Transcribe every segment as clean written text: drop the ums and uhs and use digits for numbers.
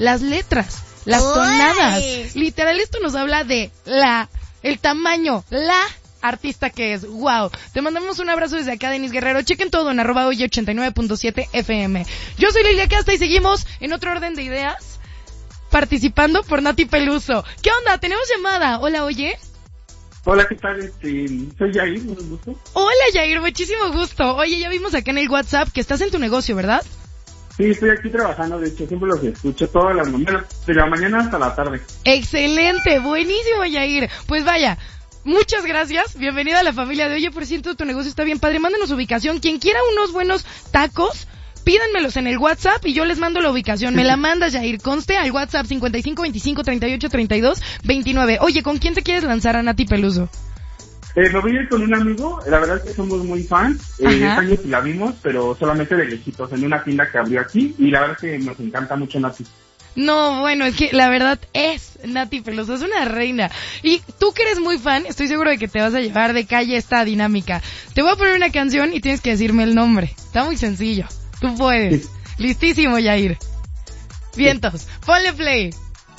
las letras, las tonadas. Literal, esto nos habla de el tamaño, la artista que es. Wow. Te mandamos un abrazo desde acá, Denise Guerrero. Chequen todo en @oye89.7 FM. Yo soy Lilia Casta y seguimos en otro orden de ideas, participando por Nati Peluso. ¿Qué onda? ¿Tenemos llamada? Hola, oye. Hola, ¿qué tal? Soy Yair, mucho gusto. Hola, Yair, muchísimo gusto. Oye, ya vimos acá en el WhatsApp que estás en tu negocio, ¿verdad? Sí, estoy aquí trabajando, de hecho, siempre los escucho todas las mañanas, de la mañana hasta la tarde. Excelente, buenísimo, Yair. Pues vaya, muchas gracias, bienvenida a la familia de Oye, por cierto, tu negocio está bien padre, mándanos ubicación, quien quiera unos buenos tacos, pídanmelos en el WhatsApp y yo les mando la ubicación, me la mandas, Yair, conste al WhatsApp 55 25 38 32 29. Oye, ¿con quién te quieres lanzar a Nati Peluso? Me voy a ir con un amigo, la verdad es que somos muy fans, años y la vimos, pero solamente de lejitos, en una tienda que abrió aquí, y la verdad es que nos encanta mucho Nati. No, bueno, es que la verdad es Nati Peluso, es una reina. Y tú que eres muy fan, estoy seguro de que te vas a llevar de calle esta dinámica. Te voy a poner una canción y tienes que decirme el nombre. Está muy sencillo. Tú puedes. Sí. Listísimo, Yair. Vientos, ponle play.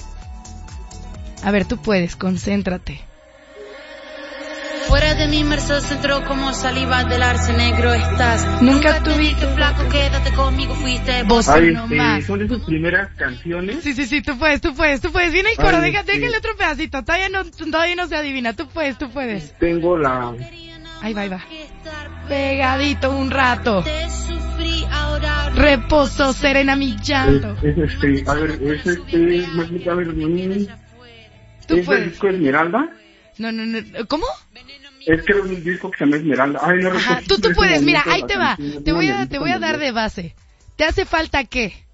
A ver, tú puedes, concéntrate. Fuera de mi Mercedes entró como saliva del arce negro estás. Nunca tuviste flaco, quédate conmigo, fuiste vos. Son de sus primeras canciones. Sí, tú puedes. Viene el coro, déjale otro pedacito, todavía no se adivina, tú puedes. Tengo la... Ahí va. Pegadito un rato. Reposo, serena mi llanto. ¿Es el disco Esmeralda? No, ¿cómo? Es que era un disco que se llama Esmeralda. Ay, no recuerdo. Ajá, tú puedes, mira, ahí te va. Te voy a dar de base. ¿Te hace falta qué?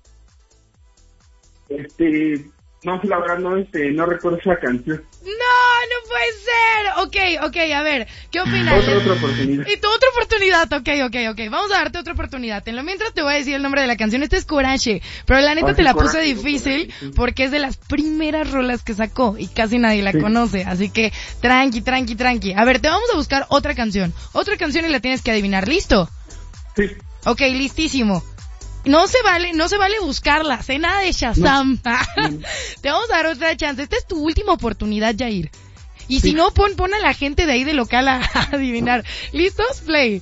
No, la verdad no recuerdo esa canción. No puede ser. Ok, a ver, ¿qué opinas? Otra oportunidad. Y tu otra oportunidad, ok. Vamos a darte otra oportunidad. En lo mientras te voy a decir el nombre de la canción. Esta es Coraje, pero la neta te la puse difícil porque es de las primeras rolas que sacó y casi nadie la conoce. Así que tranqui. A ver, te vamos a buscar otra canción y la tienes que adivinar. ¿Listo? Sí. Ok, listísimo. No se vale buscarlas, nada de Shazam. No. Te vamos a dar otra chance. Esta es tu última oportunidad, Yair. Y si no, pon a la gente de ahí de local a adivinar. ¿Listos? Play.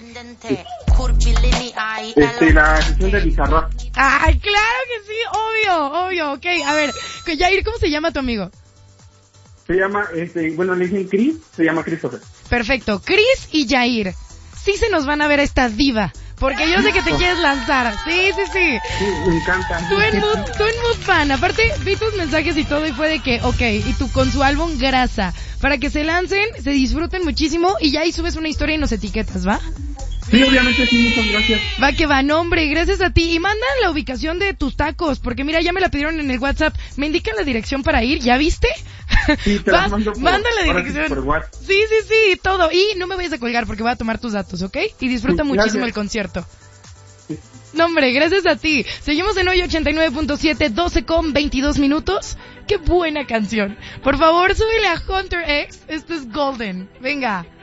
La canción de Bizarrap. Ay, claro que sí, obvio. Ok, a ver, Yair, ¿cómo se llama tu amigo? Se llama, le dicen Chris, se llama Christopher. Perfecto, Chris y Yair. Sí se nos van a ver a esta diva. Porque yo sé que te quieres lanzar. Sí. Sí, me encanta. Tú en mood fan. Aparte, vi tus mensajes y todo y fue de que, y tú con su álbum Grasa. Para que se lancen, se disfruten muchísimo y ya ahí subes una historia y nos etiquetas, ¿va? Sí, obviamente sí, muchas gracias. Va que va, no, hombre, gracias a ti. Y mandan la ubicación de tus tacos, porque mira, ya me la pidieron en el WhatsApp. ¿Me indican la dirección para ir? ¿Ya viste? Sí, te la mando manda la dirección. Por WhatsApp. Sí, todo. Y no me vayas a colgar porque voy a tomar tus datos, ¿ok? Y disfruta muchísimo el concierto. Sí. No, hombre, gracias a ti. Seguimos en hoy 89.7, 12:22. Qué buena canción. Por favor, súbele a Hunter X. Esto es Golden. Venga.